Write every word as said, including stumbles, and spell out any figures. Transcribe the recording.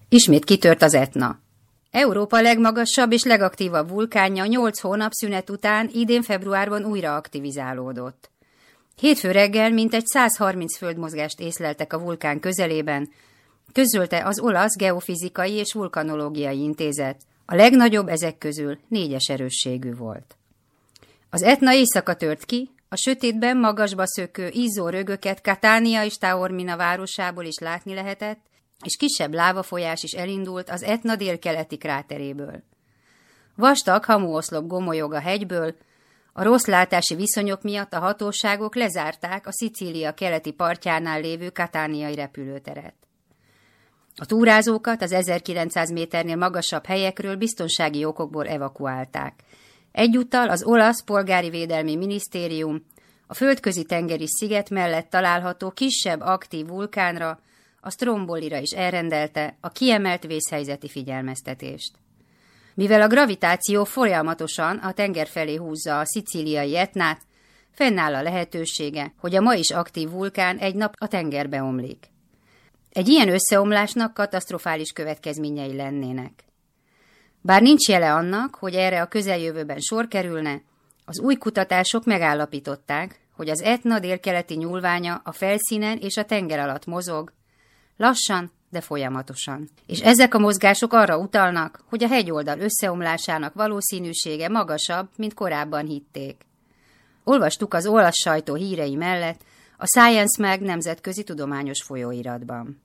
Ismét kitört az Etna. Európa legmagasabb és legaktívabb vulkánja nyolc hónap szünet után idén februárban újra aktivizálódott. Hétfő reggel mintegy száz harminc földmozgást észleltek a vulkán közelében, közölte az olasz geofizikai és vulkanológiai intézet. A legnagyobb ezek közül négyes erősségű volt. Az Etna éjszaka tört ki, a sötétben magasba szökő izzó rögöket Catania és Taormina városából is látni lehetett, és kisebb lávafolyás is elindult az Etna délkeleti kráteréből. Vastag hamuoszlop gomolyog a hegyből, a rossz látási viszonyok miatt a hatóságok lezárták a Szicília keleti partjánál lévő cataniai repülőteret. A túrázókat az ezerkilencszáz méternél magasabb helyekről biztonsági okokból evakuálták. Egyúttal az olasz polgári védelmi minisztérium a földközi tengeri sziget mellett található kisebb aktív vulkánra, a Strombolira is elrendelte a kiemelt vészhelyzeti figyelmeztetést. Mivel a gravitáció folyamatosan a tenger felé húzza a szicíliai Etnát, fennáll a lehetősége, hogy a ma is aktív vulkán egy nap a tengerbe omlik. Egy ilyen összeomlásnak katasztrofális következményei lennének. Bár nincs jele annak, hogy erre a közeljövőben sor kerülne, az új kutatások megállapították, hogy az Etna délkeleti nyúlványa a felszínen és a tenger alatt mozog, lassan, de folyamatosan. És ezek a mozgások arra utalnak, hogy a hegyoldal összeomlásának valószínűsége magasabb, mint korábban hitték. Olvastuk az olasz sajtó hírei mellett a Science Mag nemzetközi tudományos folyóiratban.